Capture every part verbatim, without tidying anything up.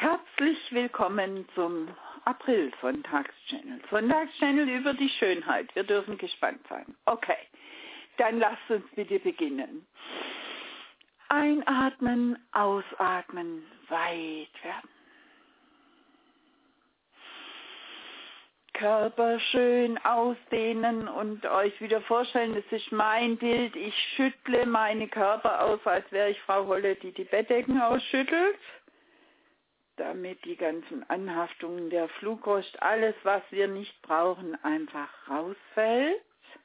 Herzlich willkommen zum April-Sonntagschannel. Sonntagschannel über die Schönheit. Wir dürfen gespannt sein. Okay, dann lasst uns bitte beginnen. Einatmen, ausatmen, weit werden. Körper schön ausdehnen und euch wieder vorstellen, das ist mein Bild. Ich schüttle meine Körper aus, als wäre ich Frau Holle, die die Bettdecken ausschüttelt, damit die ganzen Anhaftungen der Flugrost, alles, was wir nicht brauchen, einfach rausfällt.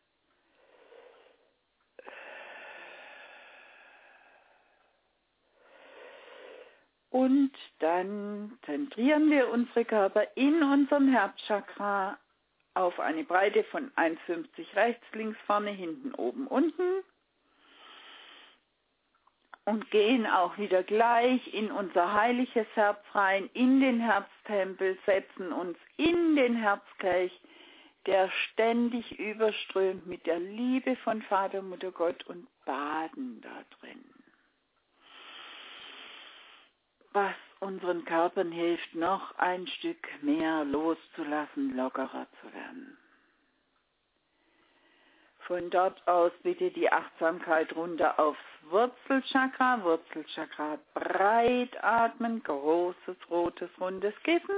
Und dann zentrieren wir unsere Körper in unserem Herzchakra auf eine Breite von eins Komma fünfzig rechts, links, vorne, hinten, oben, unten. Und gehen auch wieder gleich in unser heiliges Herz rein, in den Herztempel, setzen uns in den Herzkelch, der ständig überströmt mit der Liebe von Vater, Mutter, Gott und baden da drin. Was unseren Körpern hilft, noch ein Stück mehr loszulassen, lockerer zu werden. Von dort aus bitte die Achtsamkeit runter aufs Wurzelchakra. Wurzelchakra breit atmen, großes, rotes, rundes Kissen.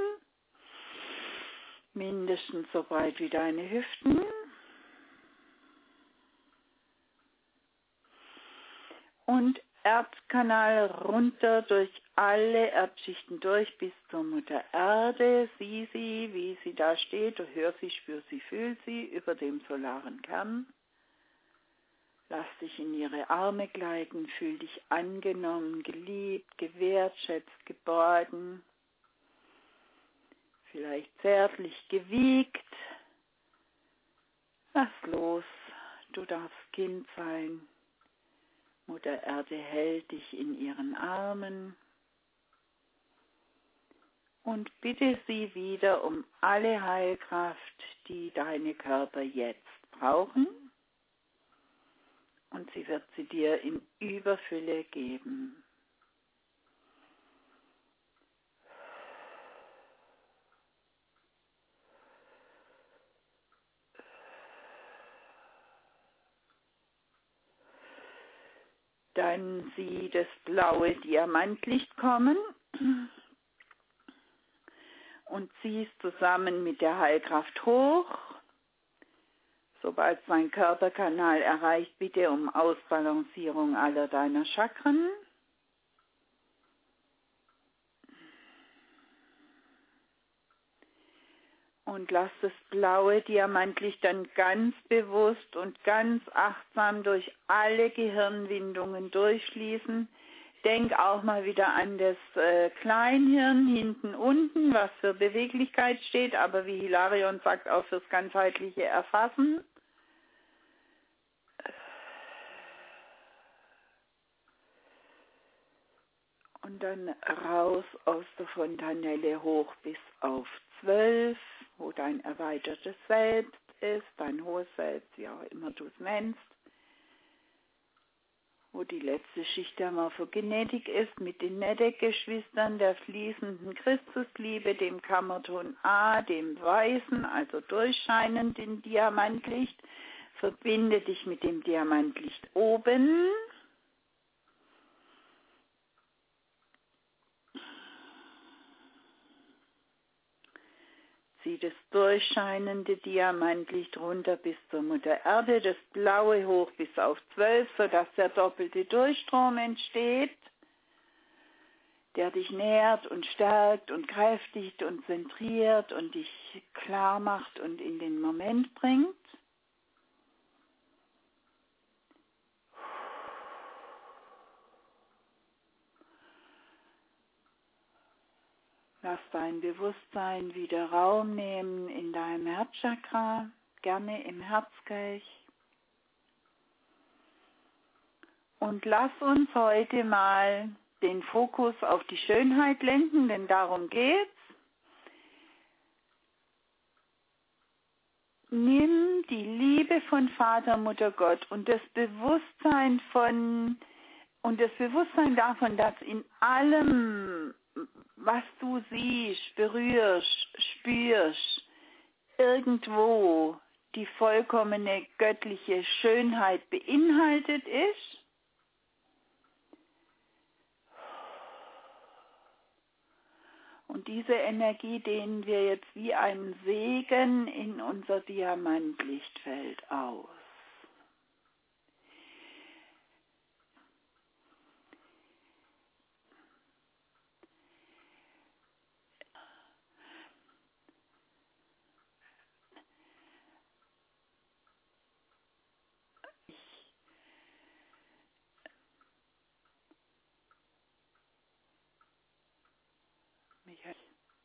Mindestens so breit wie deine Hüften. Und Erdkanal runter durch alle Erdschichten durch bis zur Mutter Erde. Sieh sie, wie sie da steht. Du hörst sie, spür sie, fühl sie über dem solaren Kern. Lass dich in ihre Arme gleiten, fühl dich angenommen, geliebt, gewertschätzt, geborgen, vielleicht zärtlich gewiegt. Lass los, du darfst Kind sein. Mutter Erde hält dich in ihren Armen und bitte sie wieder um alle Heilkraft, die deine Körper jetzt brauchen, und sie wird sie dir in Überfülle geben. Dann sieh das blaue Diamantlicht kommen und ziehst zusammen mit der Heilkraft hoch. Sobald sein Körperkanal erreicht, bitte um Ausbalancierung aller deiner Chakren. Und lass das blaue Diamantlicht dann ganz bewusst und ganz achtsam durch alle Gehirnwindungen durchfließen. Denk auch mal wieder an das äh, Kleinhirn hinten unten, was für Beweglichkeit steht, aber wie Hilarion sagt, auch fürs ganzheitliche Erfassen. Und dann raus aus der Fontanelle hoch bis auf zwölf, wo dein erweitertes Selbst ist, dein hohes Selbst, wie auch immer du es nennst, wo die letzte Schicht der Morphogenetik ist, mit den Nedek-Geschwistern, der fließenden Christusliebe, dem Kammerton A, dem weißen, also durchscheinenden Diamantlicht. Verbinde dich mit dem Diamantlicht oben. Zieh das durchscheinende Diamantlicht runter bis zur Mutter Erde, das blaue hoch bis auf zwölf, sodass der doppelte Durchstrom entsteht, der dich nährt und stärkt und kräftigt und zentriert und dich klar macht und in den Moment bringt. Lass dein Bewusstsein wieder Raum nehmen in deinem Herzchakra, gerne im Herzkelch. Und lass uns heute mal den Fokus auf die Schönheit lenken, denn darum geht's. Nimm die Liebe von Vater, Mutter, Gott und das Bewusstsein von und das Bewusstsein davon, dass in allem, was du siehst, berührst, spürst, irgendwo die vollkommene göttliche Schönheit beinhaltet ist. Und diese Energie dehnen wir jetzt wie einen Segen in unser Diamantlichtfeld aus. Michael.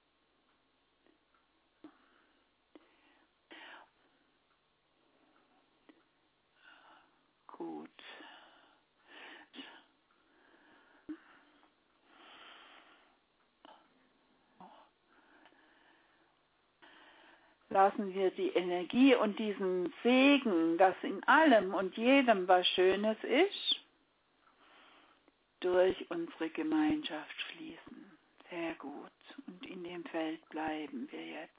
Gut. Lassen wir die Energie und diesen Segen, dass in allem und jedem was Schönes ist, durch unsere Gemeinschaft fließen. Sehr gut. Und in dem Feld bleiben wir jetzt.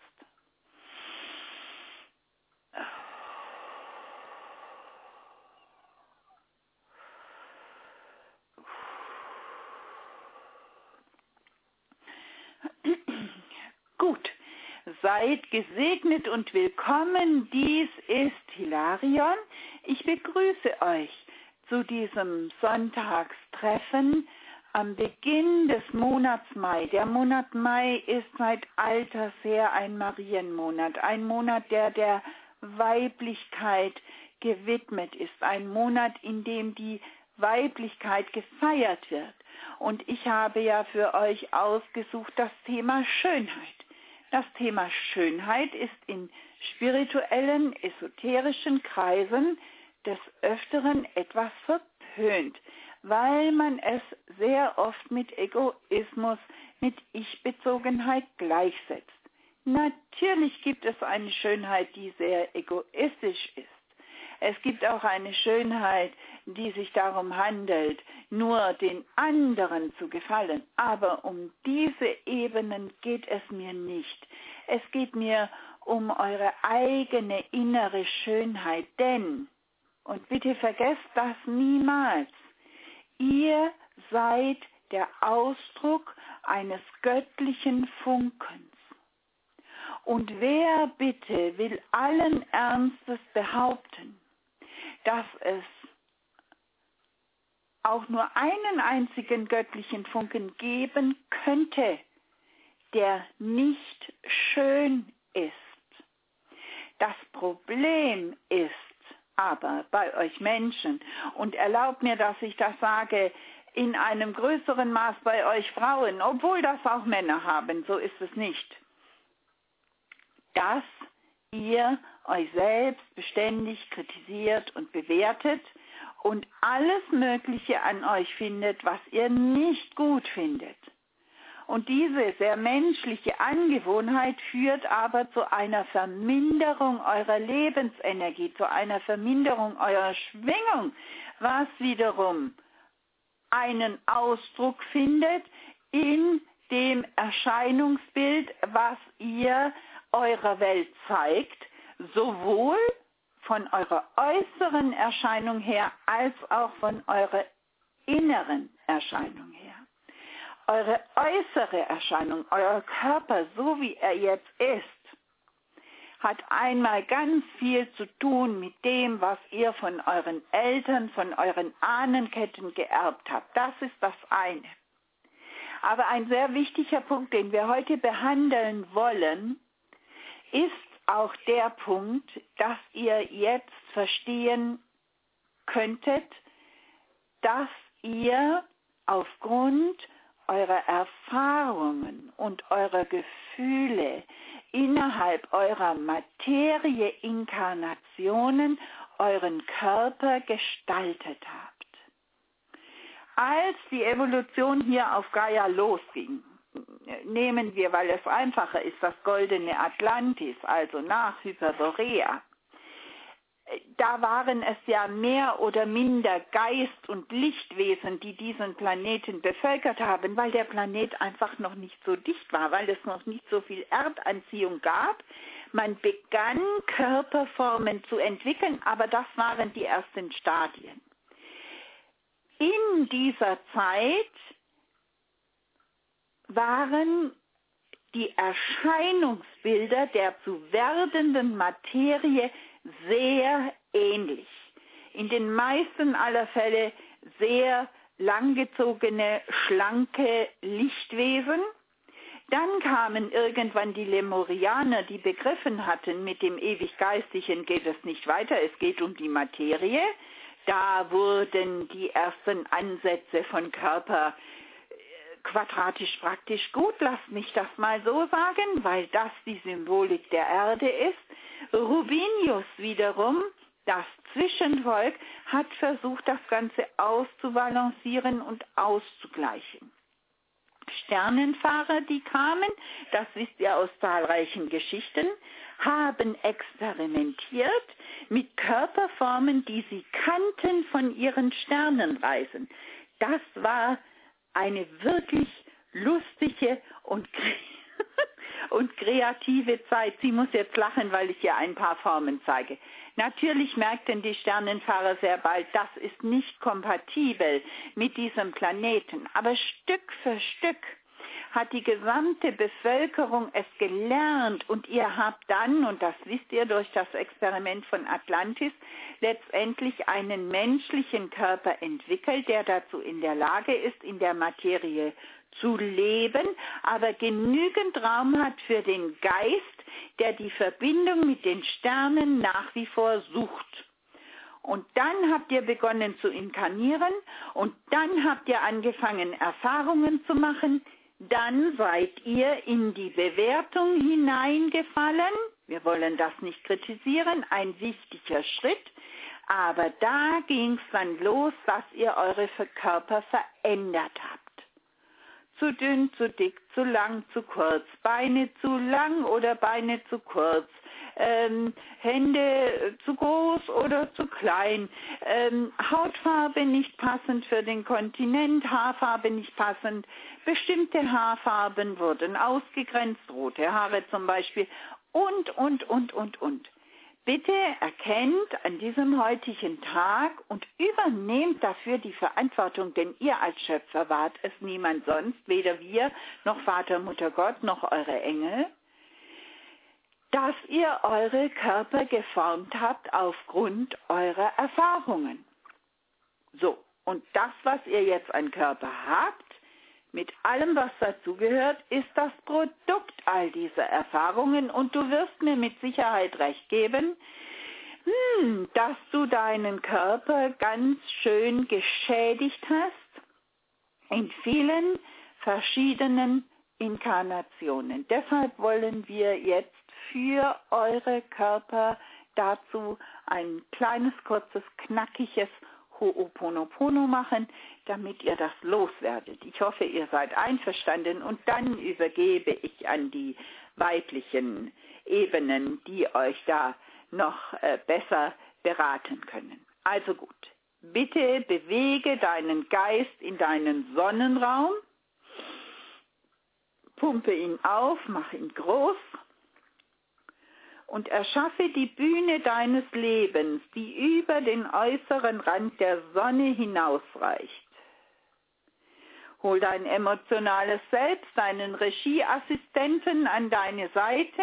Gut. Seid gesegnet und willkommen. Dies ist Hilarion. Ich begrüße euch zu diesem Sonntagstreffen am Beginn des Monats Mai. Der Monat Mai ist seit alters her ein Marienmonat, ein Monat, der der Weiblichkeit gewidmet ist, ein Monat, in dem die Weiblichkeit gefeiert wird. Und ich habe ja für euch ausgesucht das Thema Schönheit. Das Thema Schönheit ist in spirituellen, esoterischen Kreisen des Öfteren etwas verpönt, weil man es sehr oft mit Egoismus, mit Ich-Bezogenheit gleichsetzt. Natürlich gibt es eine Schönheit, die sehr egoistisch ist. Es gibt auch eine Schönheit, die sich darum handelt, nur den anderen zu gefallen. Aber um diese Ebenen geht es mir nicht. Es geht mir um eure eigene innere Schönheit. Denn, und bitte vergesst das niemals, ihr seid der Ausdruck eines göttlichen Funkens. Und wer bitte will allen Ernstes behaupten, dass es auch nur einen einzigen göttlichen Funken geben könnte, der nicht schön ist. Das Problem ist aber bei euch Menschen, und erlaubt mir, dass ich das sage, in einem größeren Maß bei euch Frauen, obwohl das auch Männer haben, so ist es nicht, dass ihr euch selbst beständig kritisiert und bewertet und alles Mögliche an euch findet, was ihr nicht gut findet. Und diese sehr menschliche Angewohnheit führt aber zu einer Verminderung eurer Lebensenergie, zu einer Verminderung eurer Schwingung, was wiederum einen Ausdruck findet in dem Erscheinungsbild, was ihr eurer Welt zeigt, sowohl von eurer äußeren Erscheinung her als auch von eurer inneren Erscheinung her. Eure äußere Erscheinung, euer Körper, so wie er jetzt ist, hat einmal ganz viel zu tun mit dem, was ihr von euren Eltern, von euren Ahnenketten geerbt habt. Das ist das eine. Aber ein sehr wichtiger Punkt, den wir heute behandeln wollen, ist auch der Punkt, dass ihr jetzt verstehen könntet, dass ihr aufgrund eurer Erfahrungen und eurer Gefühle innerhalb eurer Materie-Inkarnationen euren Körper gestaltet habt. Als die Evolution hier auf Gaia losging, nehmen wir, weil es einfacher ist, das goldene Atlantis, also nach Hyperborea, da waren es ja mehr oder minder Geist- und Lichtwesen, die diesen Planeten bevölkert haben, weil der Planet einfach noch nicht so dicht war, weil es noch nicht so viel Erdanziehung gab. Man begann, Körperformen zu entwickeln, aber das waren die ersten Stadien. In dieser Zeit waren die Erscheinungsbilder der zu werdenden Materie sehr ähnlich. In den meisten aller Fälle sehr langgezogene, schlanke Lichtwesen. Dann kamen irgendwann die Lemurianer, die begriffen hatten, mit dem Ewiggeistlichen geht es nicht weiter, es geht um die Materie. Da wurden die ersten Ansätze von Körper quadratisch praktisch gut, lass mich das mal so sagen, weil das die Symbolik der Erde ist. Rubinius wiederum, das Zwischenvolk, hat versucht, das Ganze auszubalancieren und auszugleichen. Sternenfahrer, die kamen, das wisst ihr aus zahlreichen Geschichten, haben experimentiert mit Körperformen, die sie kannten von ihren Sternenreisen. Das war eine wirklich lustige und, und kreative Zeit. Sie muss jetzt lachen, weil ich ihr ein paar Formen zeige. Natürlich merkten die Sternenfahrer sehr bald, das ist nicht kompatibel mit diesem Planeten. Aber Stück für Stück hat die gesamte Bevölkerung es gelernt und ihr habt dann, und das wisst ihr durch das Experiment von Atlantis, letztendlich einen menschlichen Körper entwickelt, der dazu in der Lage ist, in der Materie zu leben, aber genügend Raum hat für den Geist, der die Verbindung mit den Sternen nach wie vor sucht. Und dann habt ihr begonnen zu inkarnieren und dann habt ihr angefangen, Erfahrungen zu machen. Dann seid ihr in die Bewertung hineingefallen. Wir wollen das nicht kritisieren, ein wichtiger Schritt. Aber da ging es dann los, dass ihr eure Körper verändert habt. Zu dünn, zu dick, zu lang, zu kurz, Beine zu lang oder Beine zu kurz, ähm, Hände zu groß oder zu klein, ähm, Hautfarbe nicht passend für den Kontinent, Haarfarbe nicht passend, bestimmte Haarfarben wurden ausgegrenzt, rote Haare zum Beispiel und, und, und, und, und. Bitte erkennt an diesem heutigen Tag und übernehmt dafür die Verantwortung, denn ihr als Schöpfer wart es niemand sonst, weder wir noch Vater, Mutter Gott noch eure Engel, dass ihr eure Körper geformt habt aufgrund eurer Erfahrungen. So, und das, was ihr jetzt an Körper habt, mit allem, was dazugehört, ist das Produkt all dieser Erfahrungen und du wirst mir mit Sicherheit recht geben, hm, dass du deinen Körper ganz schön geschädigt hast in vielen verschiedenen Inkarnationen. Deshalb wollen wir jetzt für eure Körper dazu ein kleines, kurzes, knackiges Ho'oponopono machen, damit ihr das loswerdet. Ich hoffe, ihr seid einverstanden und dann übergebe ich an die weiblichen Ebenen, die euch da noch äh, besser beraten können. Also gut, bitte bewege deinen Geist in deinen Sonnenraum, pumpe ihn auf, mach ihn groß und erschaffe die Bühne deines Lebens, die über den äußeren Rand der Sonne hinausreicht. Hol dein emotionales Selbst, deinen Regieassistenten an deine Seite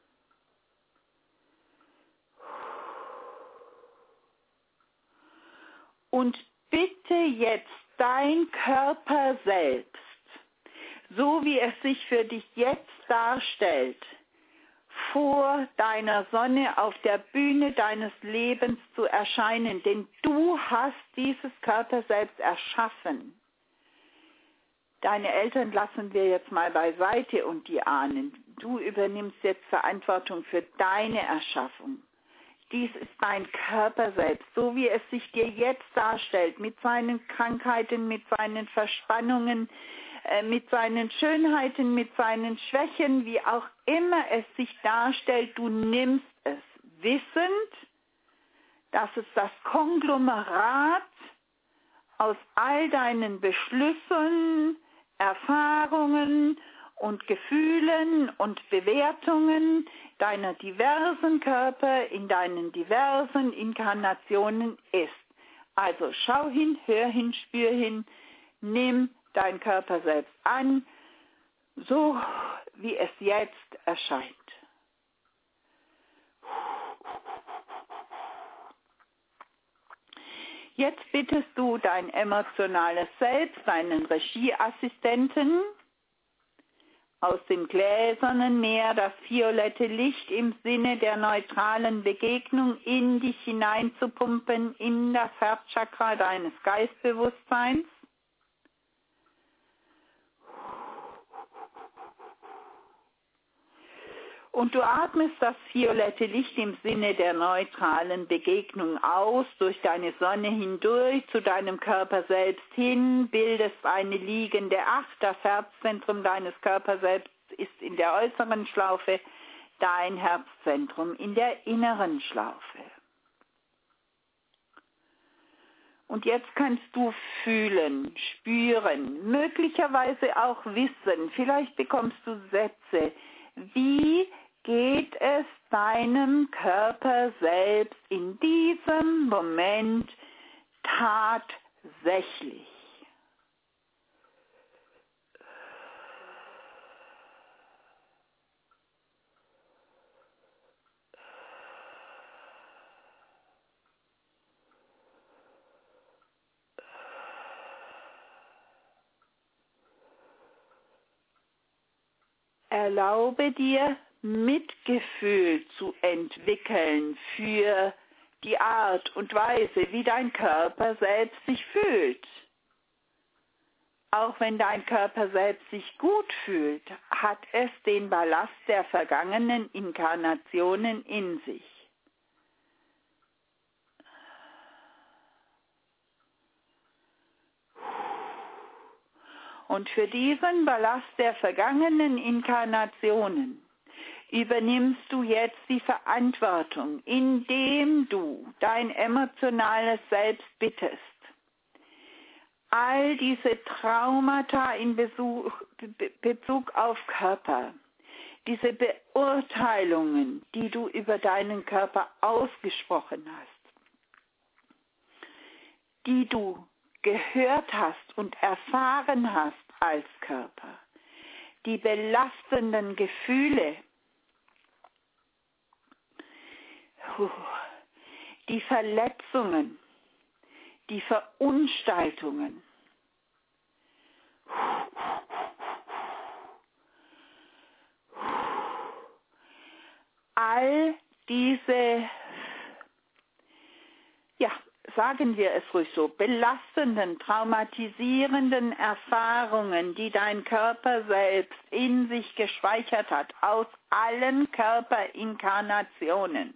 und bitte jetzt dein Körper selbst, so wie es sich für dich jetzt darstellt, vor deiner Sonne auf der Bühne deines Lebens zu erscheinen, denn du hast dieses Körper selbst erschaffen. Deine Eltern lassen wir jetzt mal beiseite und die Ahnen. Du übernimmst jetzt Verantwortung für deine Erschaffung. Dies ist dein Körper selbst, so wie es sich dir jetzt darstellt, mit seinen Krankheiten, mit seinen Verspannungen, mit seinen Schönheiten, mit seinen Schwächen, wie auch immer es sich darstellt, du nimmst es wissend, dass es das Konglomerat aus all deinen Beschlüssen, Erfahrungen und Gefühlen und Bewertungen deiner diversen Körper in deinen diversen Inkarnationen ist. Also schau hin, hör hin, spür hin, nimm deinen Körper selbst an, so wie es jetzt erscheint. Jetzt bittest du dein emotionales Selbst, deinen Regieassistenten, aus dem gläsernen Meer das violette Licht im Sinne der neutralen Begegnung in dich hineinzupumpen, in das Herzchakra deines Geistbewusstseins. Und du atmest das violette Licht im Sinne der neutralen Begegnung aus, durch deine Sonne hindurch, zu deinem Körper selbst hin, bildest eine liegende Acht. Das Herzzentrum deines Körpers selbst ist in der äußeren Schlaufe, dein Herzzentrum in der inneren Schlaufe. Und jetzt kannst du fühlen, spüren, möglicherweise auch wissen, vielleicht bekommst du Sätze. Wie geht es deinem Körper selbst in diesem Moment tatsächlich? Erlaube dir, Mitgefühl zu entwickeln für die Art und Weise, wie dein Körper selbst sich fühlt. Auch wenn dein Körper selbst sich gut fühlt, hat es den Ballast der vergangenen Inkarnationen in sich. Und für diesen Ballast der vergangenen Inkarnationen übernimmst du jetzt die Verantwortung, indem du dein emotionales Selbst bittest, all diese Traumata in Besuch, Be- Bezug auf Körper, diese Beurteilungen, die du über deinen Körper ausgesprochen hast, die du gehört hast und erfahren hast als Körper, die belastenden Gefühle, die Verletzungen, die Verunstaltungen, all diese, ja, sagen wir es ruhig so, belastenden, traumatisierenden Erfahrungen, die dein Körper selbst in sich gespeichert hat, aus allen Körperinkarnationen,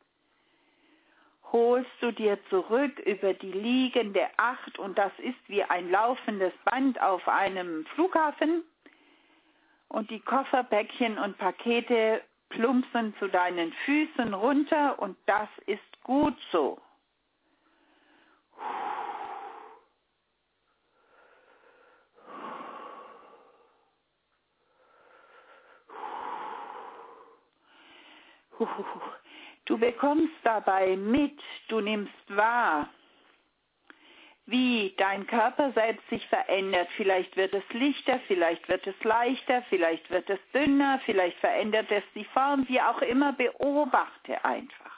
holst du dir zurück über die liegende Acht, und das ist wie ein laufendes Band auf einem Flughafen, und die Kofferpäckchen und Pakete plumpsen zu deinen Füßen runter, und das ist gut so. Du bekommst dabei mit, du nimmst wahr, wie dein Körper selbst sich verändert. Vielleicht wird es lichter, vielleicht wird es leichter, vielleicht wird es dünner, vielleicht verändert es die Form, wie auch immer, beobachte einfach.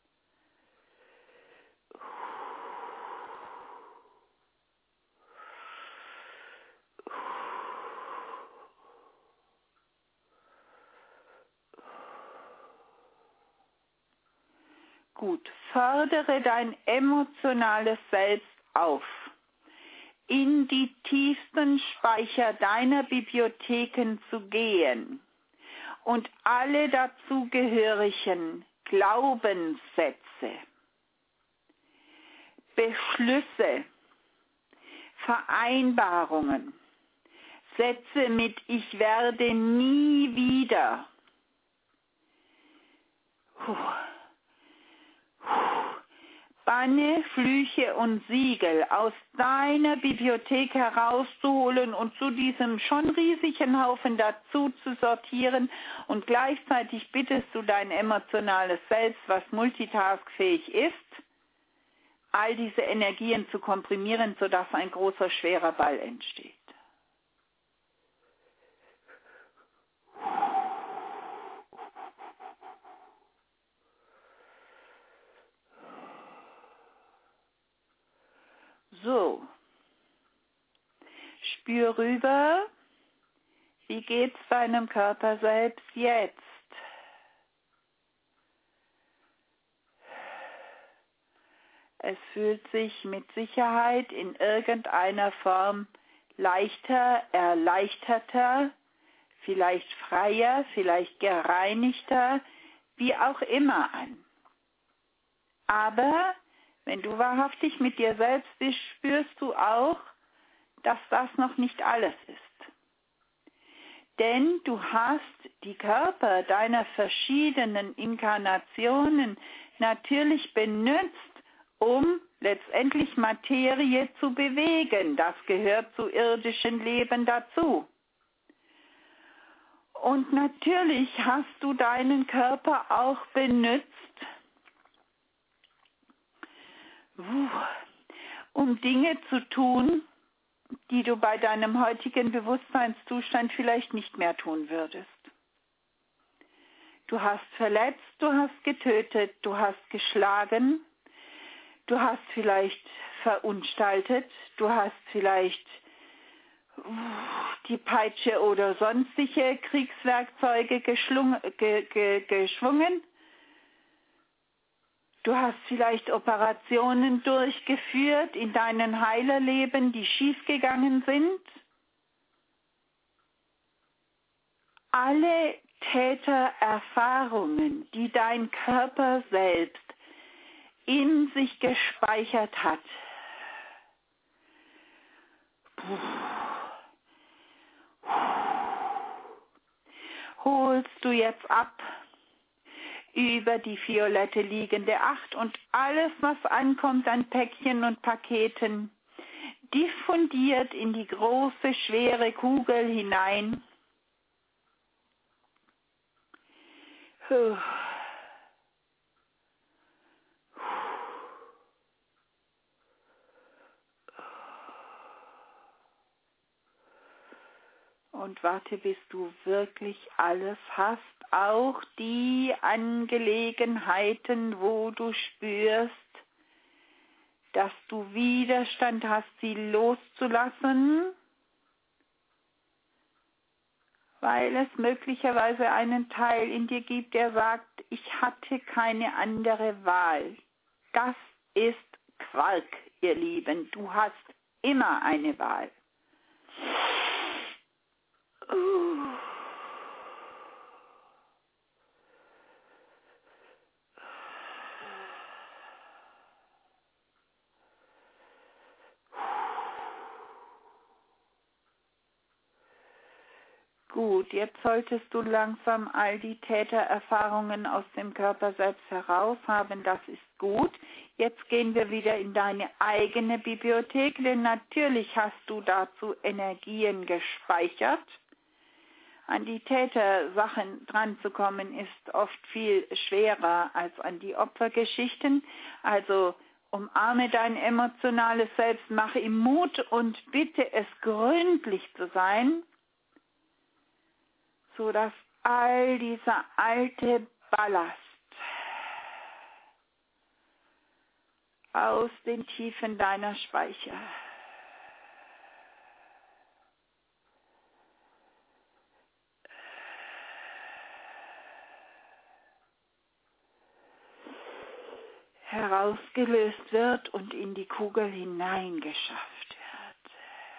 Gut, fördere dein emotionales Selbst auf, in die tiefsten Speicher deiner Bibliotheken zu gehen und alle dazugehörigen Glaubenssätze, Beschlüsse, Vereinbarungen, Sätze mit „Ich werde nie wieder", Banne, Flüche und Siegel aus deiner Bibliothek herauszuholen und zu diesem schon riesigen Haufen dazu zu sortieren, und gleichzeitig bittest du dein emotionales Selbst, was multitaskfähig ist, all diese Energien zu komprimieren, sodass ein großer, schwerer Ball entsteht. So, spür rüber, wie geht's deinem Körper selbst jetzt? Es fühlt sich mit Sicherheit in irgendeiner Form leichter, erleichterter, vielleicht freier, vielleicht gereinigter, wie auch immer an. Aber wenn du wahrhaftig mit dir selbst bist, spürst du auch, dass das noch nicht alles ist. Denn du hast die Körper deiner verschiedenen Inkarnationen natürlich benutzt, um letztendlich Materie zu bewegen. Das gehört zu irdischen Leben dazu. Und natürlich hast du deinen Körper auch benutzt, um Dinge zu tun, die du bei deinem heutigen Bewusstseinszustand vielleicht nicht mehr tun würdest. Du hast verletzt, du hast getötet, du hast geschlagen, du hast vielleicht verunstaltet, du hast vielleicht die Peitsche oder sonstige Kriegswerkzeuge geschlung, ge, ge, geschwungen. Du hast vielleicht Operationen durchgeführt in deinem Heilerleben, die schiefgegangen sind. Alle Tätererfahrungen, die dein Körper selbst in sich gespeichert hat, holst du jetzt ab über die violette liegende Acht, und alles, was ankommt an Päckchen und Paketen, diffundiert in die große, schwere Kugel hinein. Und warte, bis du wirklich alles hast, auch die Angelegenheiten, wo du spürst, dass du Widerstand hast, sie loszulassen, weil es möglicherweise einen Teil in dir gibt, der sagt, ich hatte keine andere Wahl. Das ist Quark, ihr Lieben. Du hast immer eine Wahl. Gut, jetzt solltest du langsam all die Tätererfahrungen aus dem Körper selbst heraus haben. Das ist gut. Jetzt gehen wir wieder in deine eigene Bibliothek, denn natürlich hast du dazu Energien gespeichert. An die Tätersachen dranzukommen ist oft viel schwerer als an die Opfergeschichten. Also umarme dein emotionales Selbst, mache ihm Mut und bitte es gründlich zu sein, sodass all dieser alte Ballast aus den Tiefen deiner Speicher herausgelöst wird und in die Kugel hineingeschafft wird.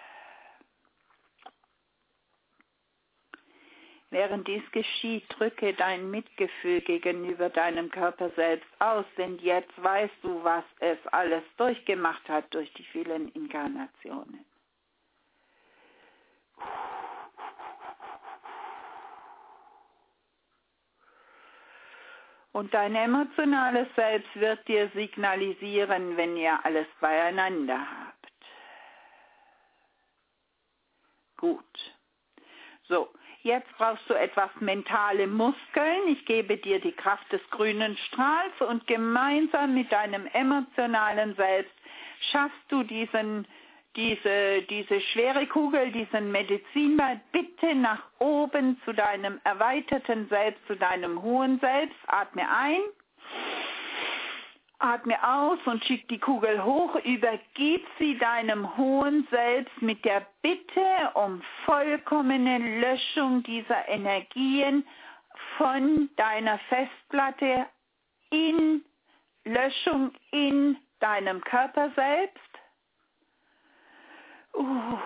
Während dies geschieht, drücke dein Mitgefühl gegenüber deinem Körper selbst aus, denn jetzt weißt du, was es alles durchgemacht hat durch die vielen Inkarnationen. Und dein emotionales Selbst wird dir signalisieren, wenn ihr alles beieinander habt. Gut. So, jetzt brauchst du etwas mentale Muskeln. Ich gebe dir die Kraft des grünen Strahls und gemeinsam mit deinem emotionalen Selbst schaffst du diesen, diese, diese schwere Kugel, diesen Medizinball bitte nach oben zu deinem erweiterten Selbst, zu deinem hohen Selbst. Atme ein. Atme aus und schick die Kugel hoch, übergib sie deinem hohen Selbst mit der Bitte um vollkommene Löschung dieser Energien von deiner Festplatte in Löschung in deinem Körper selbst. Uh.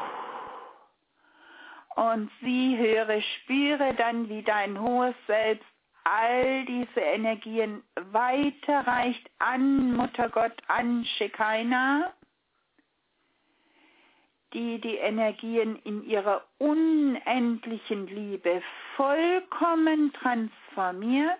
Und sieh, höre, spüre dann, wie dein hohes Selbst all diese Energien weiterreicht an Muttergott, an Shekinah, die die Energien in ihrer unendlichen Liebe vollkommen transformiert.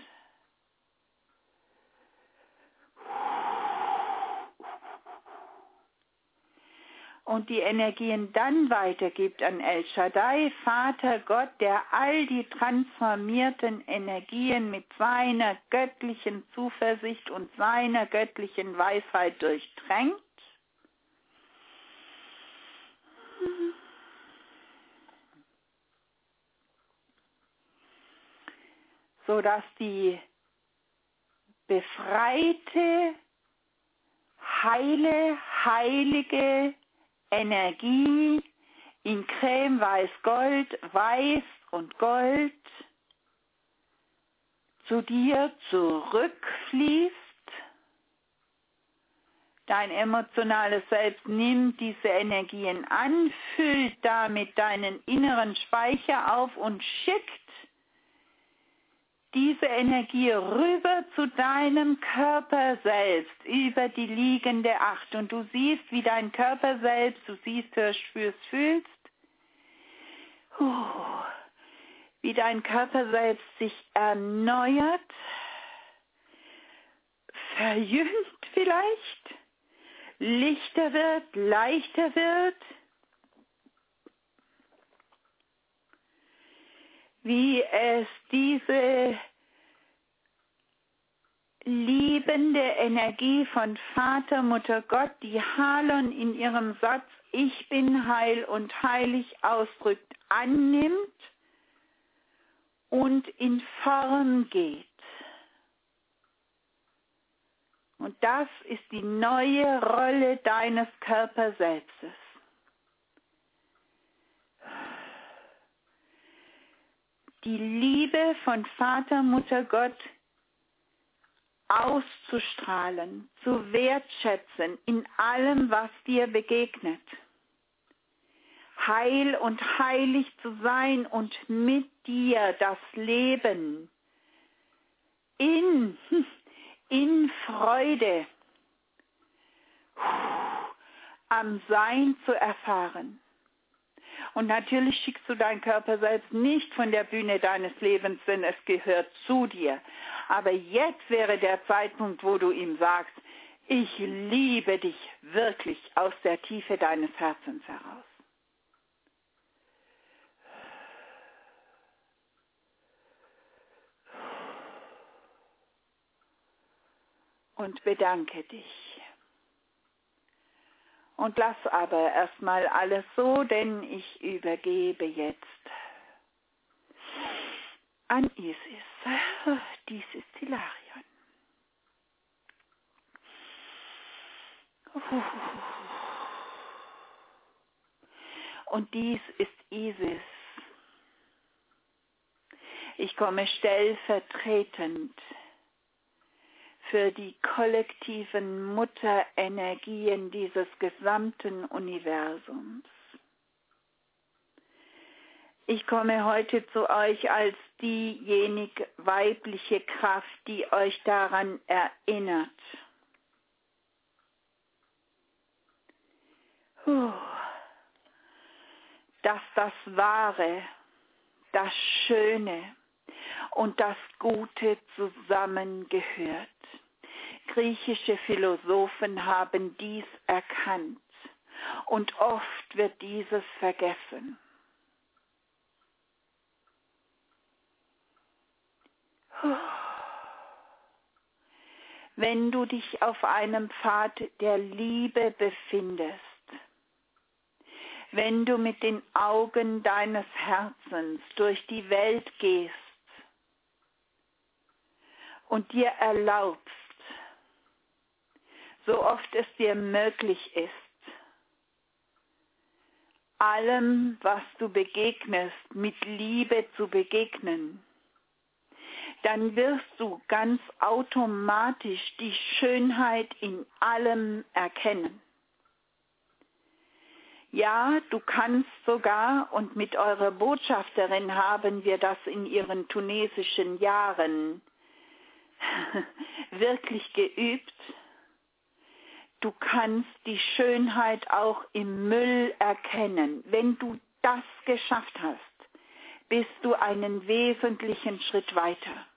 Und die Energien dann weitergibt an El Shaddai, Vater Gott, der all die transformierten Energien mit seiner göttlichen Zuversicht und seiner göttlichen Weisheit durchtränkt. Sodass die befreite, heile, heilige Energie in Creme, Weiß, Gold, Weiß und Gold zu dir zurückfließt. Dein emotionales Selbst nimmt diese Energien an, füllt damit deinen inneren Speicher auf und schickt diese Energie rüber zu deinem Körper selbst, über die liegende Acht. Und du siehst, wie dein Körper selbst, du siehst, hörst, spürst, fühlst, wie dein Körper selbst sich erneuert, verjüngt vielleicht, lichter wird, leichter wird, wie es diese liebende Energie von Vater, Mutter Gott, die Halon in ihrem Satz Ich bin heil und heilig ausdrückt, annimmt und in Form geht. Und das ist die neue Rolle deines Körperselbstes. Die Liebe von Vater, Mutter Gott auszustrahlen, zu wertschätzen in allem, was dir begegnet. Heil und heilig zu sein und mit dir das Leben in, in Freude am Sein zu erfahren. Und natürlich schickst du deinen Körper selbst nicht von der Bühne deines Lebens, denn es gehört zu dir. Aber jetzt wäre der Zeitpunkt, wo du ihm sagst, ich liebe dich wirklich aus der Tiefe deines Herzens heraus. Und bedanke dich. Und lass aber erstmal alles so, denn ich übergebe jetzt an Isis. Dies ist Hilarion. Und dies ist Isis. Ich komme stellvertretend für die kollektiven Mutterenergien dieses gesamten Universums. Ich komme heute zu euch als diejenige weibliche Kraft, die euch daran erinnert, dass das Wahre, das Schöne und das Gute zusammengehört. Griechische Philosophen haben dies erkannt und oft wird dieses vergessen. Wenn du dich auf einem Pfad der Liebe befindest, wenn du mit den Augen deines Herzens durch die Welt gehst und dir erlaubst, so oft es dir möglich ist, allem, was du begegnest, mit Liebe zu begegnen, dann wirst du ganz automatisch die Schönheit in allem erkennen. Ja, du kannst sogar, und mit eurer Botschafterin haben wir das in ihren tunesischen Jahren wirklich geübt, du kannst die Schönheit auch im Müll erkennen. Wenn du das geschafft hast, bist du einen wesentlichen Schritt weiter.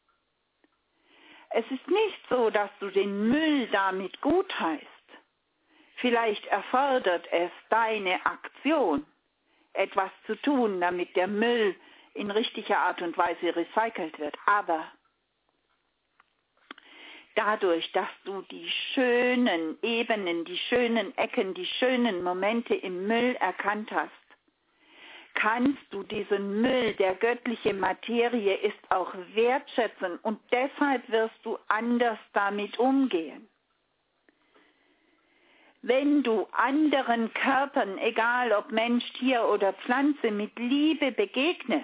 Es ist nicht so, dass du den Müll damit gutheißt. Vielleicht erfordert es deine Aktion, etwas zu tun, damit der Müll in richtiger Art und Weise recycelt wird. Aber dadurch, dass du die schönen Ebenen, die schönen Ecken, die schönen Momente im Müll erkannt hast, kannst du diesen Müll, der göttliche Materie ist, auch wertschätzen und deshalb wirst du anders damit umgehen. Wenn du anderen Körpern, egal ob Mensch, Tier oder Pflanze, mit Liebe begegnest,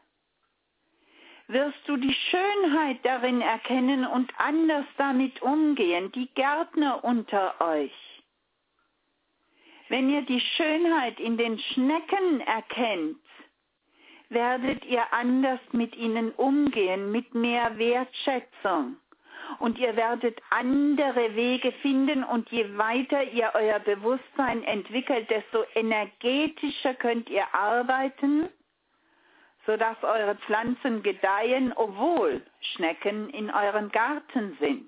wirst du die Schönheit darin erkennen und anders damit umgehen. Die Gärtner unter euch. Wenn ihr die Schönheit in den Schnecken erkennt, werdet ihr anders mit ihnen umgehen, mit mehr Wertschätzung. Und ihr werdet andere Wege finden und je weiter ihr euer Bewusstsein entwickelt, desto energetischer könnt ihr arbeiten, sodass eure Pflanzen gedeihen, obwohl Schnecken in eurem Garten sind.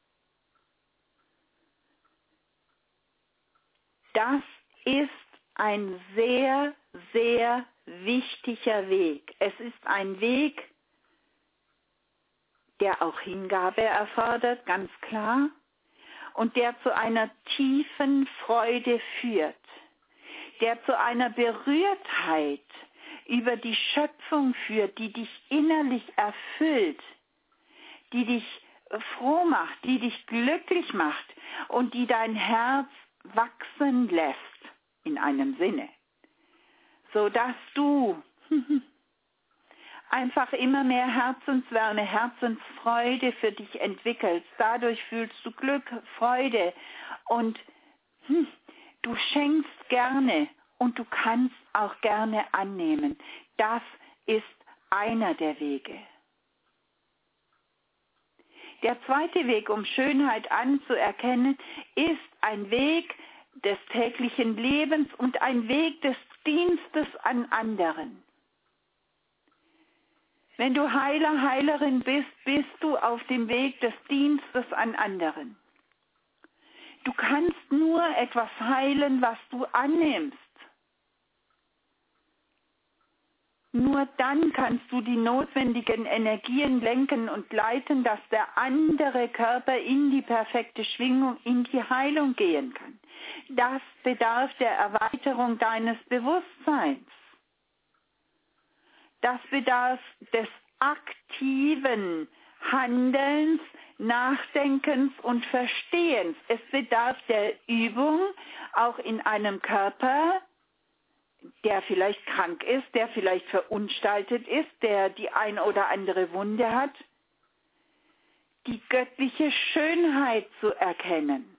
Das ist ein sehr, sehr wichtiger Weg. Es ist ein Weg, der auch Hingabe erfordert, ganz klar, und der zu einer tiefen Freude führt, der zu einer Berührtheit über die Schöpfung führt, die dich innerlich erfüllt, die dich froh macht, die dich glücklich macht und die dein Herz wachsen lässt, in einem Sinne, sodass du einfach immer mehr Herzenswärme, Herzensfreude für dich entwickelst. Dadurch fühlst du Glück, Freude und hm, du schenkst gerne und du kannst auch gerne annehmen. Das ist einer der Wege. Der zweite Weg, um Schönheit anzuerkennen, ist ein Weg des täglichen Lebens und ein Weg des Dienstes an anderen. Wenn du Heiler, Heilerin bist, bist du auf dem Weg des Dienstes an anderen. Du kannst nur etwas heilen, was du annimmst. Nur dann kannst du die notwendigen Energien lenken und leiten, dass der andere Körper in die perfekte Schwingung, in die Heilung gehen kann. Das bedarf der Erweiterung deines Bewusstseins. Das bedarf des aktiven Handelns, Nachdenkens und Verstehens. Es bedarf der Übung, auch in einem Körper, der vielleicht krank ist, der vielleicht verunstaltet ist, der die ein oder andere Wunde hat, die göttliche Schönheit zu erkennen.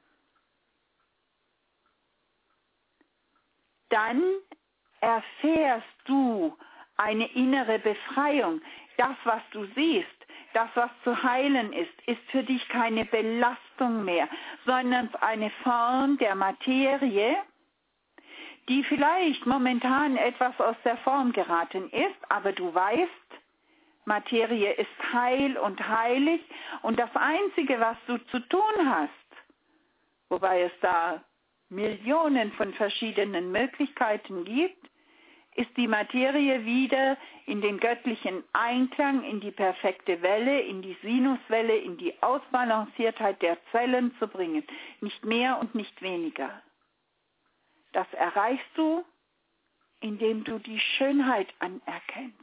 Dann erfährst du eine innere Befreiung. Das, was du siehst, das, was zu heilen ist, ist für dich keine Belastung mehr, sondern eine Form der Materie, die vielleicht momentan etwas aus der Form geraten ist, aber du weißt, Materie ist heil und heilig und das Einzige, was du zu tun hast, wobei es da Millionen von verschiedenen Möglichkeiten gibt, ist die Materie wieder in den göttlichen Einklang, in die perfekte Welle, in die Sinuswelle, in die Ausbalanciertheit der Zellen zu bringen. Nicht mehr und nicht weniger. Das erreichst du, indem du die Schönheit anerkennst.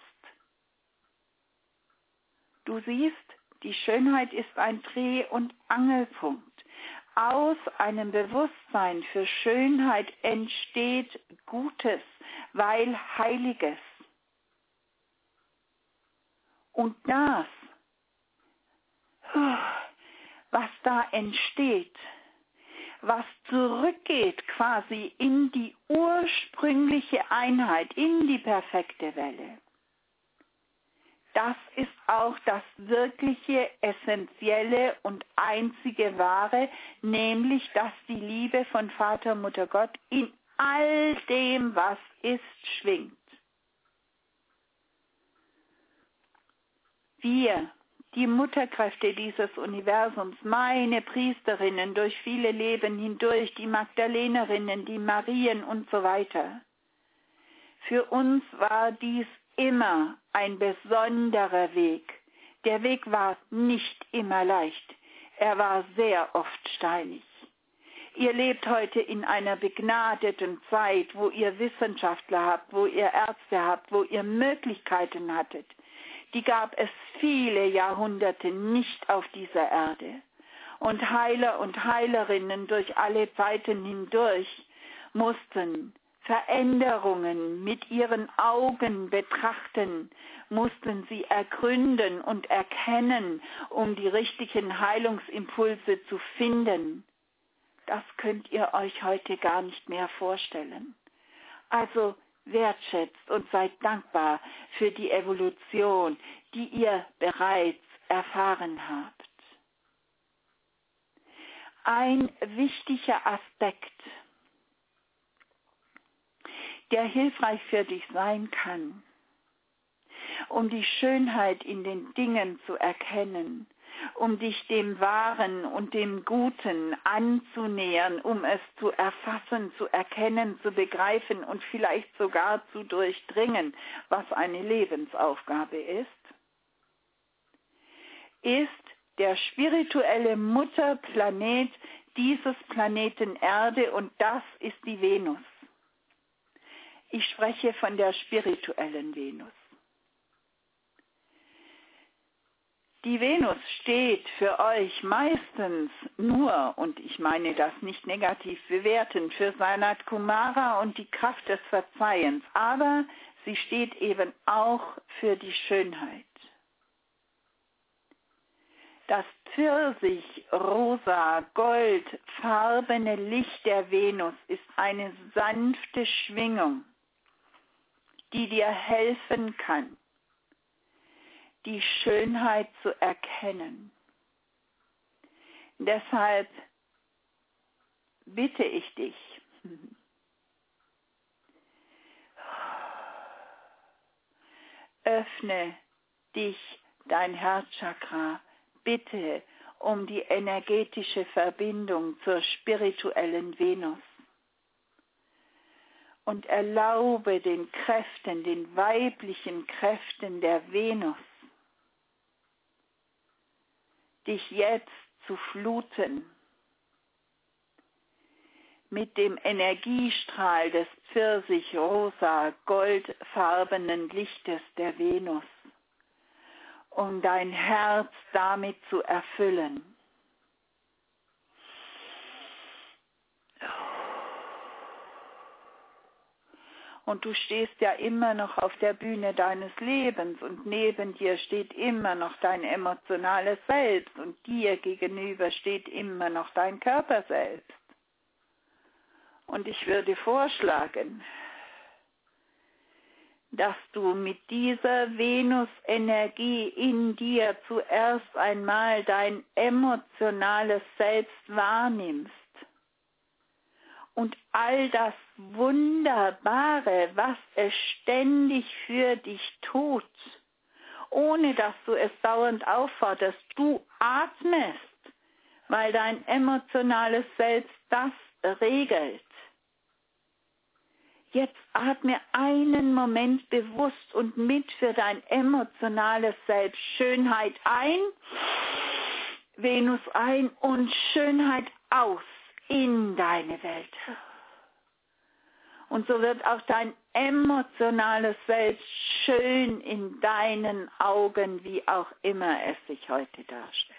Du siehst, die Schönheit ist ein Dreh- und Angelpunkt. Aus einem Bewusstsein für Schönheit entsteht Gutes, weil Heiliges. Und das, was da entsteht, was zurückgeht quasi in die ursprüngliche Einheit, in die perfekte Welle, das ist auch das wirkliche, essentielle und einzige Wahre, nämlich, dass die Liebe von Vater, Mutter, Gott in all dem, was ist, schwingt. Wir, die Mutterkräfte dieses Universums, meine Priesterinnen durch viele Leben hindurch, die Magdalenerinnen, die Marien und so weiter. Für uns war dies immer ein besonderer Weg. Der Weg war nicht immer leicht. Er war sehr oft steinig. Ihr lebt heute in einer begnadeten Zeit, wo ihr Wissenschaftler habt, wo ihr Ärzte habt, wo ihr Möglichkeiten hattet. Die gab es viele Jahrhunderte nicht auf dieser Erde. Und Heiler und Heilerinnen durch alle Zeiten hindurch mussten Veränderungen mit ihren Augen betrachten, mussten sie ergründen und erkennen, um die richtigen Heilungsimpulse zu finden. Das könnt ihr euch heute gar nicht mehr vorstellen. Also wertschätzt und seid dankbar für die Evolution, die ihr bereits erfahren habt. Ein wichtiger Aspekt, der hilfreich für dich sein kann, um die Schönheit in den Dingen zu erkennen, um dich dem Wahren und dem Guten anzunähern, um es zu erfassen, zu erkennen, zu begreifen und vielleicht sogar zu durchdringen, was eine Lebensaufgabe ist, ist der spirituelle Mutterplanet dieses Planeten Erde und das ist die Venus. Ich spreche von der spirituellen Venus. Die Venus steht für euch meistens nur, und ich meine das nicht negativ bewertend, für Sanat Kumara und die Kraft des Verzeihens, aber sie steht eben auch für die Schönheit. Das pfirsich-rosa-goldfarbene Licht der Venus ist eine sanfte Schwingung, die dir helfen kann, die Schönheit zu erkennen. Deshalb bitte ich dich, öffne dich, dein Herzchakra, bitte um die energetische Verbindung zur spirituellen Venus. Und erlaube den Kräften, den weiblichen Kräften der Venus, dich jetzt zu fluten mit dem Energiestrahl des pfirsich-rosa-goldfarbenen Lichtes der Venus, um dein Herz damit zu erfüllen. Und du stehst ja immer noch auf der Bühne deines Lebens und neben dir steht immer noch dein emotionales Selbst und dir gegenüber steht immer noch dein Körper selbst. Und ich würde vorschlagen, dass du mit dieser Venus-Energie in dir zuerst einmal dein emotionales Selbst wahrnimmst. Und all das Wunderbare, was es ständig für dich tut, ohne dass du es dauernd aufforderst. Du atmest, weil dein emotionales Selbst das regelt. Jetzt atme einen Moment bewusst und mit für dein emotionales Selbst. Schönheit ein, Venus ein und Schönheit aus in deine Welt. Und so wird auch dein emotionales Selbst schön in deinen Augen, wie auch immer es sich heute darstellt.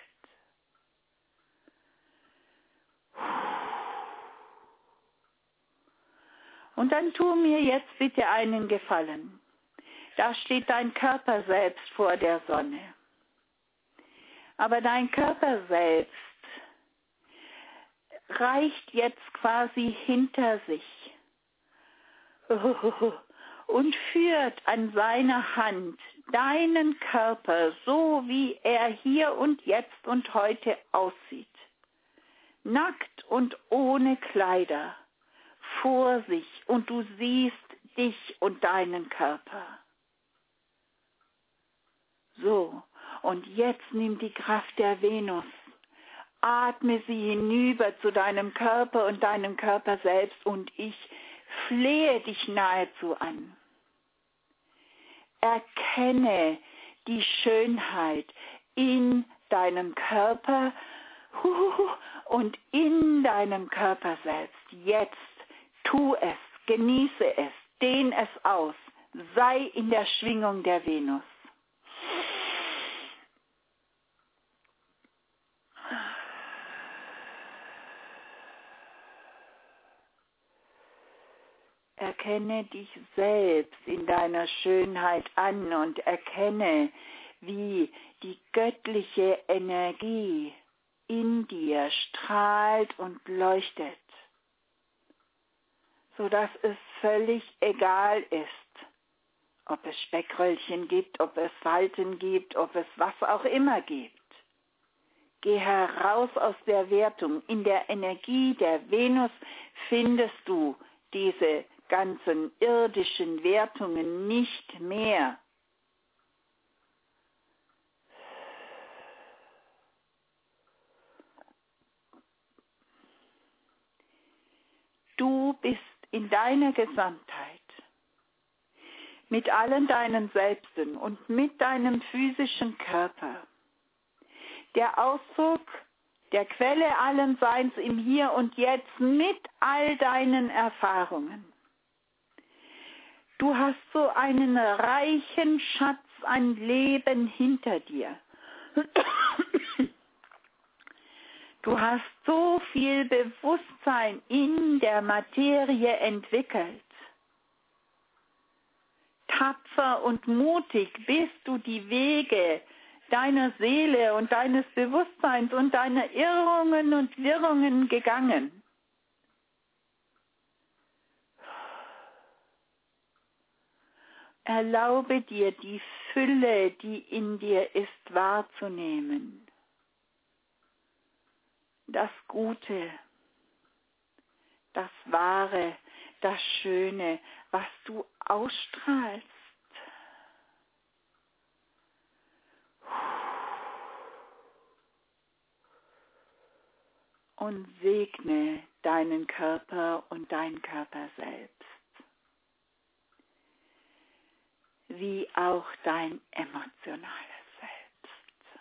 Und dann tu mir jetzt bitte einen Gefallen. Da steht dein Körper selbst vor der Sonne. Aber dein Körper selbst reicht jetzt quasi hinter sich und führt an seiner Hand deinen Körper, so wie er hier und jetzt und heute aussieht. Nackt und ohne Kleider. Vor sich und du siehst dich und deinen Körper. So, und jetzt nimm die Kraft der Venus, atme sie hinüber zu deinem Körper und deinem Körper selbst und ich flehe dich nahezu an. Erkenne die Schönheit in deinem Körper und in deinem Körper selbst. Jetzt tu es, genieße es, dehn es aus, sei in der Schwingung der Venus. Erkenne dich selbst in deiner Schönheit an und erkenne, wie die göttliche Energie in dir strahlt und leuchtet, sodass es völlig egal ist, ob es Speckröllchen gibt, ob es Falten gibt, ob es was auch immer gibt. Geh heraus aus der Wertung. In der Energie der Venus findest du diese ganzen irdischen Wertungen nicht mehr. Du bist in deiner Gesamtheit, mit allen deinen Selbsten und mit deinem physischen Körper, der Ausdruck der Quelle allen Seins im Hier und Jetzt mit all deinen Erfahrungen. Du hast so einen reichen Schatz an Leben hinter dir. Du hast so viel Bewusstsein in der Materie entwickelt. Tapfer und mutig bist du die Wege deiner Seele und deines Bewusstseins und deiner Irrungen und Wirrungen gegangen. Erlaube dir, die Fülle, die in dir ist, wahrzunehmen. Das Gute, das Wahre, das Schöne, was du ausstrahlst. Und segne deinen Körper und dein Körper selbst, wie auch dein emotionales Selbst.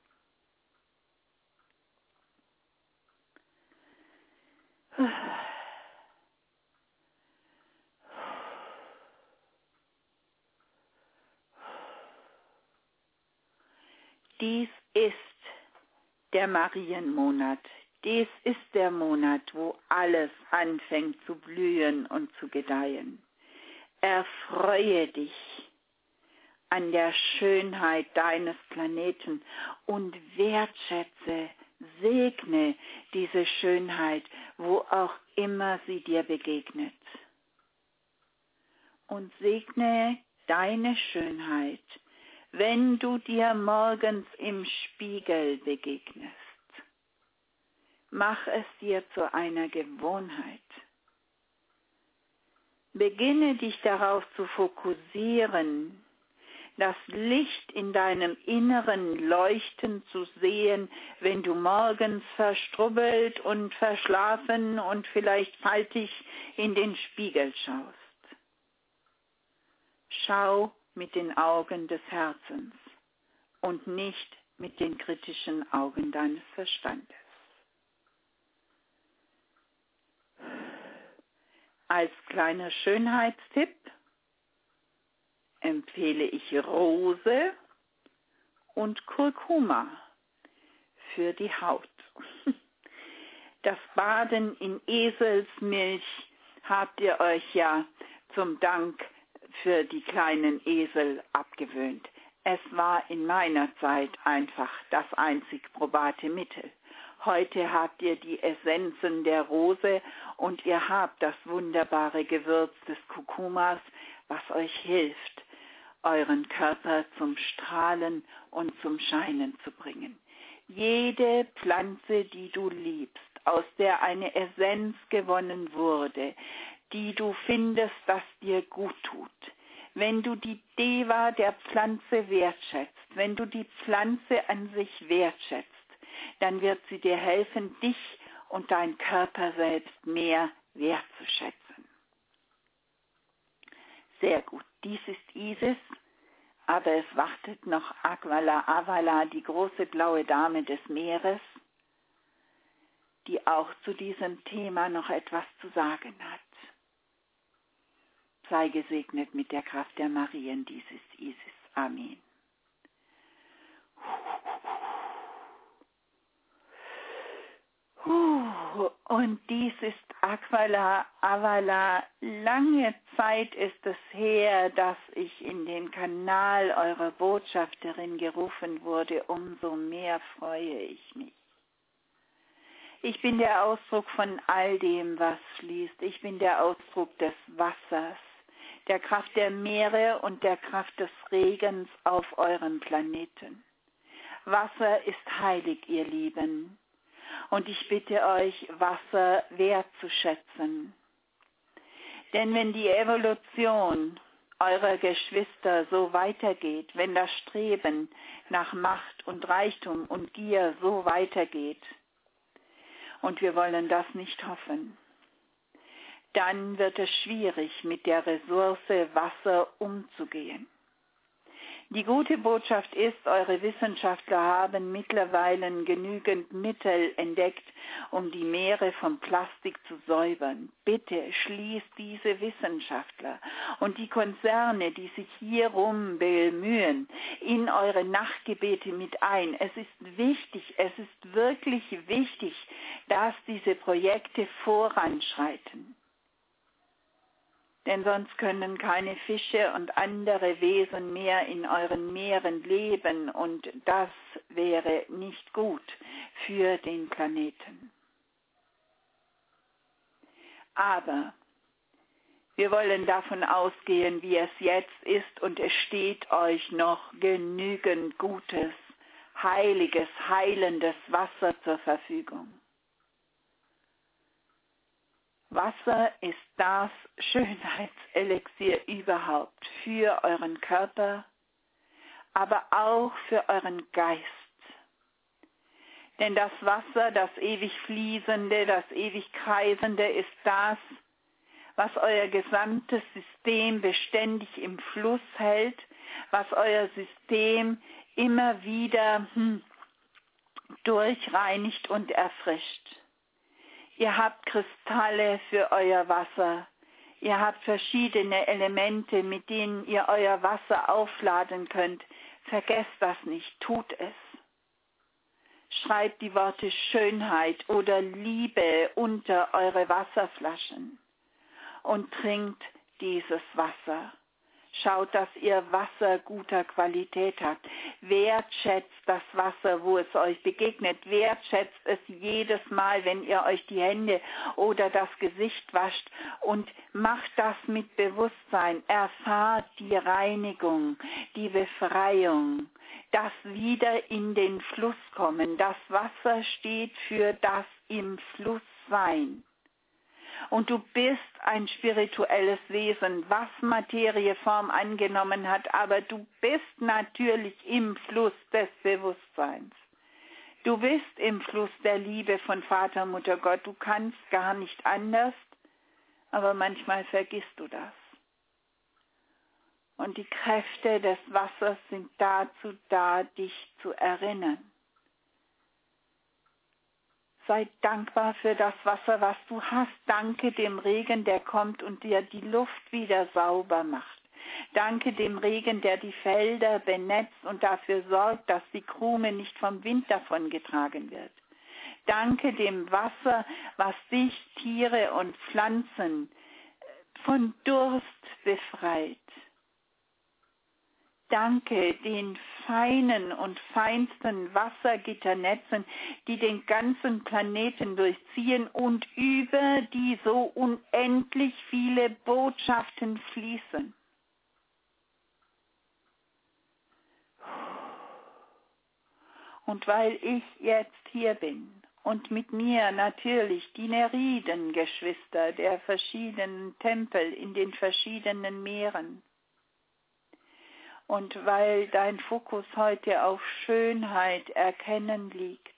Dies ist der Marienmonat. Dies ist der Monat, wo alles anfängt zu blühen und zu gedeihen. Erfreue dich an der Schönheit deines Planeten und wertschätze, segne diese Schönheit, wo auch immer sie dir begegnet. Und segne deine Schönheit, wenn du dir morgens im Spiegel begegnest. Mach es dir zu einer Gewohnheit. Beginne dich darauf zu fokussieren, das Licht in deinem Inneren leuchten zu sehen, wenn du morgens verstrubbelt und verschlafen und vielleicht faltig in den Spiegel schaust. Schau mit den Augen des Herzens und nicht mit den kritischen Augen deines Verstandes. Als kleiner Schönheitstipp empfehle ich Rose und Kurkuma für die Haut. Das Baden in Eselsmilch habt ihr euch ja zum Dank für die kleinen Esel abgewöhnt. Es war in meiner Zeit einfach das einzig probate Mittel. Heute habt ihr die Essenzen der Rose und ihr habt das wunderbare Gewürz des Kurkumas, was euch hilft, euren Körper zum Strahlen und zum Scheinen zu bringen. Jede Pflanze, die du liebst, aus der eine Essenz gewonnen wurde, die du findest, das dir gut tut, wenn du die Deva der Pflanze wertschätzt, wenn du die Pflanze an sich wertschätzt, dann wird sie dir helfen, dich und dein Körper selbst mehr wertzuschätzen. Sehr gut, dies ist Isis, aber es wartet noch Aquala Avala, die große blaue Dame des Meeres, die auch zu diesem Thema noch etwas zu sagen hat. Sei gesegnet mit der Kraft der Marien, dies ist Isis. Amen. Und dies ist Aquala Avala. Lange Zeit ist es her, dass ich in den Kanal eurer Botschafterin gerufen wurde. Umso mehr freue ich mich. Ich bin der Ausdruck von all dem, was fließt. Ich bin der Ausdruck des Wassers, der Kraft der Meere und der Kraft des Regens auf eurem Planeten. Wasser ist heilig, ihr Lieben. Und ich bitte euch, Wasser wertzuschätzen. Denn wenn die Evolution eurer Geschwister so weitergeht, wenn das Streben nach Macht und Reichtum und Gier so weitergeht, und wir wollen das nicht hoffen, dann wird es schwierig, mit der Ressource Wasser umzugehen. Die gute Botschaft ist, eure Wissenschaftler haben mittlerweile genügend Mittel entdeckt, um die Meere vom Plastik zu säubern. Bitte schließt diese Wissenschaftler und die Konzerne, die sich hierum bemühen, in eure Nachtgebete mit ein. Es ist wichtig, es ist wirklich wichtig, dass diese Projekte voranschreiten. Denn sonst können keine Fische und andere Wesen mehr in euren Meeren leben und das wäre nicht gut für den Planeten. Aber wir wollen davon ausgehen, wie es jetzt ist und es steht euch noch genügend gutes, heiliges, heilendes Wasser zur Verfügung. Wasser ist das Schönheitselixier überhaupt für euren Körper, aber auch für euren Geist. Denn das Wasser, das ewig Fließende, das ewig Kreisende ist das, was euer gesamtes System beständig im Fluss hält, was euer System immer wieder hm, durchreinigt und erfrischt. Ihr habt Kristalle für euer Wasser. Ihr habt verschiedene Elemente, mit denen ihr euer Wasser aufladen könnt. Vergesst das nicht, tut es. Schreibt die Worte Schönheit oder Liebe unter eure Wasserflaschen und trinkt dieses Wasser. Schaut, dass ihr Wasser guter Qualität habt. Wertschätzt das Wasser, wo es euch begegnet. Wertschätzt es jedes Mal, wenn ihr euch die Hände oder das Gesicht wascht. Und macht das mit Bewusstsein. Erfahrt die Reinigung, die Befreiung, das wieder in den Fluss kommen. Das Wasser steht für das im Fluss sein. Und du bist ein spirituelles Wesen, was Materieform angenommen hat, aber du bist natürlich im Fluss des Bewusstseins. Du bist im Fluss der Liebe von Vater, Mutter, Gott. Du kannst gar nicht anders, aber manchmal vergisst du das. Und die Kräfte des Wassers sind dazu da, dich zu erinnern. Sei dankbar für das Wasser, was du hast. Danke dem Regen, der kommt und dir die Luft wieder sauber macht. Danke dem Regen, der die Felder benetzt und dafür sorgt, dass die Krume nicht vom Wind davongetragen wird. Danke dem Wasser, was dich, Tiere und Pflanzen von Durst befreit. Danke den feinen und feinsten Wassergitternetzen, die den ganzen Planeten durchziehen und über die so unendlich viele Botschaften fließen. Und weil ich jetzt hier bin und mit mir natürlich die Neriden-Geschwister der verschiedenen Tempel in den verschiedenen Meeren, und weil dein Fokus heute auf Schönheit erkennen liegt,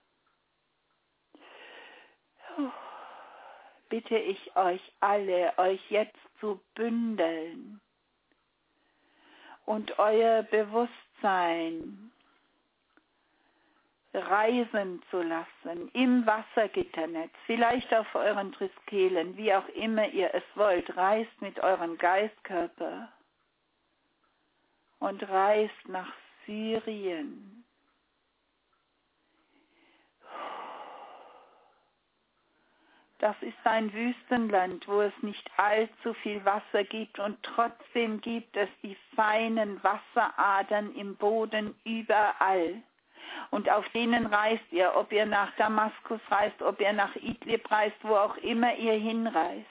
bitte ich euch alle, euch jetzt zu bündeln und euer Bewusstsein reisen zu lassen im Wassergitternetz, vielleicht auf euren Triskelen, wie auch immer ihr es wollt. Reist mit eurem Geistkörper und reist nach Syrien. Das ist ein Wüstenland, wo es nicht allzu viel Wasser gibt und trotzdem gibt es die feinen Wasseradern im Boden überall. Und auf denen reist ihr, ob ihr nach Damaskus reist, ob ihr nach Idlib reist, wo auch immer ihr hinreist.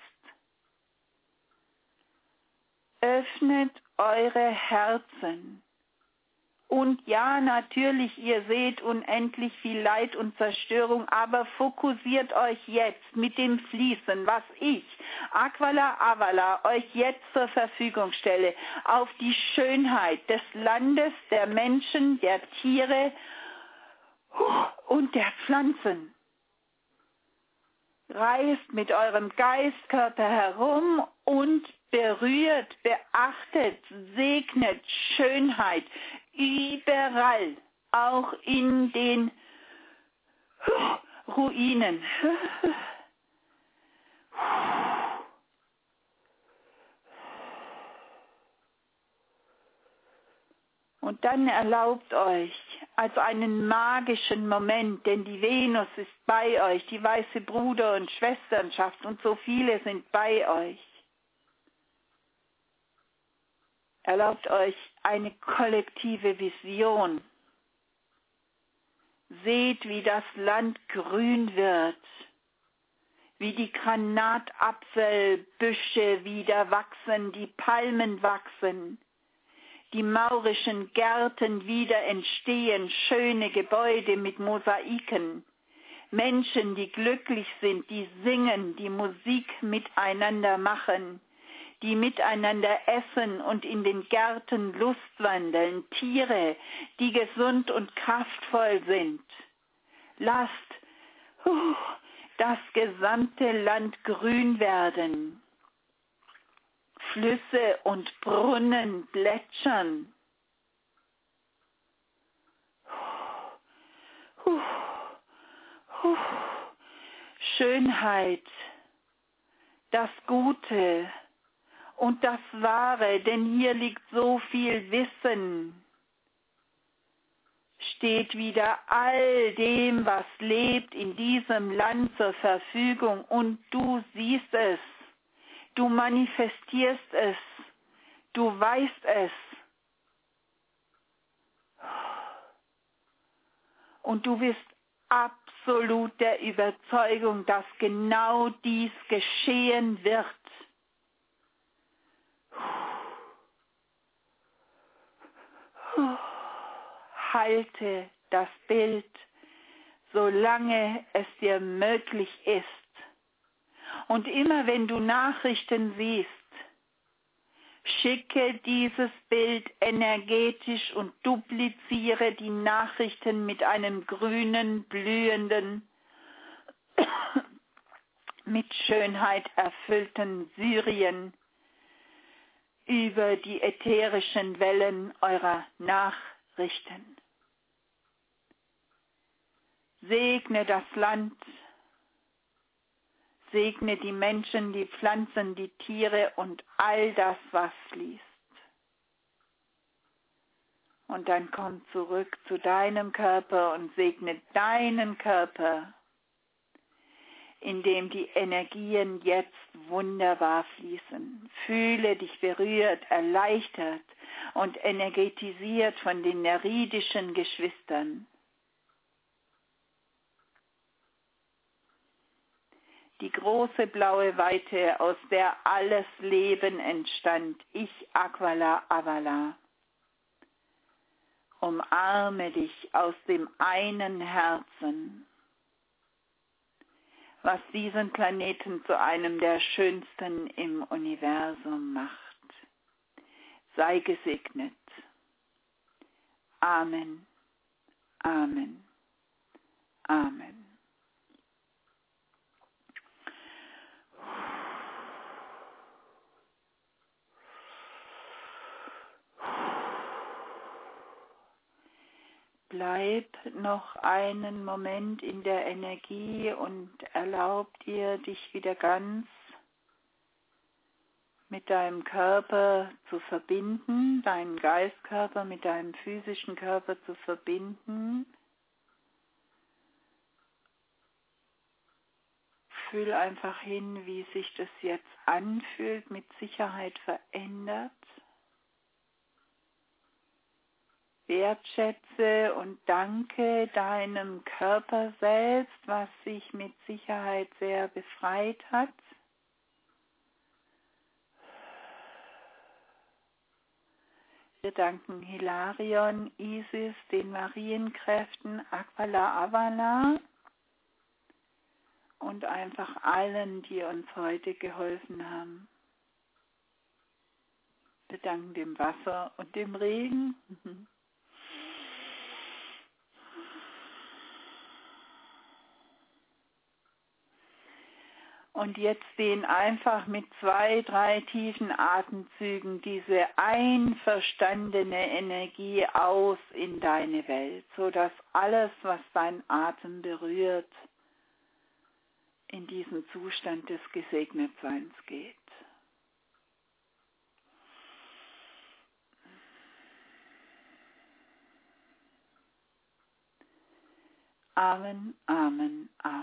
Öffnet eure Herzen. Und ja, natürlich, ihr seht unendlich viel Leid und Zerstörung, aber fokussiert euch jetzt mit dem Fließen, was ich, Aquala Avala, euch jetzt zur Verfügung stelle, auf die Schönheit des Landes, der Menschen, der Tiere und der Pflanzen. Reist mit eurem Geistkörper herum und berührt, beachtet, segnet Schönheit überall, auch in den Ruinen. Und dann erlaubt euch als einen magischen Moment, denn die Venus ist bei euch, die weiße Bruder- und Schwesternschaft und so viele sind bei euch. Erlaubt euch eine kollektive Vision. Seht, wie das Land grün wird, wie die Granatapfelbüsche wieder wachsen, die Palmen wachsen, die maurischen Gärten wieder entstehen, schöne Gebäude mit Mosaiken, Menschen, die glücklich sind, die singen, die Musik miteinander machen, die miteinander essen und in den Gärten lustwandeln, Tiere, die gesund und kraftvoll sind. Lasst uh, das gesamte Land grün werden. Flüsse und Brunnen plätschern. Uh, uh, Schönheit, das Gute und das Wahre, denn hier liegt so viel Wissen, steht wieder all dem, was lebt in diesem Land zur Verfügung und du siehst es, du manifestierst es, du weißt es und du bist absolut der Überzeugung, dass genau dies geschehen wird. Halte das Bild, solange es dir möglich ist. Und immer wenn du Nachrichten siehst, schicke dieses Bild energetisch und dupliziere die Nachrichten mit einem grünen, blühenden, mit Schönheit erfüllten Syrien über die ätherischen Wellen eurer Nachrichten. Segne das Land, segne die Menschen, die Pflanzen, die Tiere und all das, was fließt. Und dann komm zurück zu deinem Körper und segne deinen Körper, in dem die Energien jetzt wunderbar fließen. Fühle dich berührt, erleichtert und energetisiert von den nereidischen Geschwistern. Die große blaue Weite, aus der alles Leben entstand, ich Aquala Avala, umarme dich aus dem einen Herzen, was diesen Planeten zu einem der schönsten im Universum macht. Sei gesegnet. Amen. Amen. Amen. Bleib noch einen Moment in der Energie und erlaub dir, dich wieder ganz mit deinem Körper zu verbinden, deinen Geistkörper mit deinem physischen Körper zu verbinden. Fühl einfach hin, wie sich das jetzt anfühlt, mit Sicherheit verändert. Wertschätze und danke deinem Körper selbst, was sich mit Sicherheit sehr befreit hat. Wir danken Hilarion, Isis, den Marienkräften, Aquala Avala und einfach allen, die uns heute geholfen haben. Wir danken dem Wasser und dem Regen. Und jetzt dehn einfach mit zwei, drei tiefen Atemzügen diese einverstandene Energie aus in deine Welt, sodass alles, was dein Atem berührt, in diesen Zustand des Gesegnetseins geht. Amen, Amen, Amen.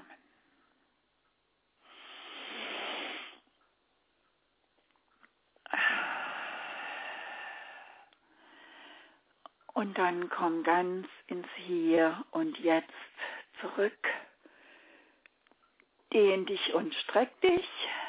Und dann komm ganz ins Hier und Jetzt zurück. Dehn dich und streck dich.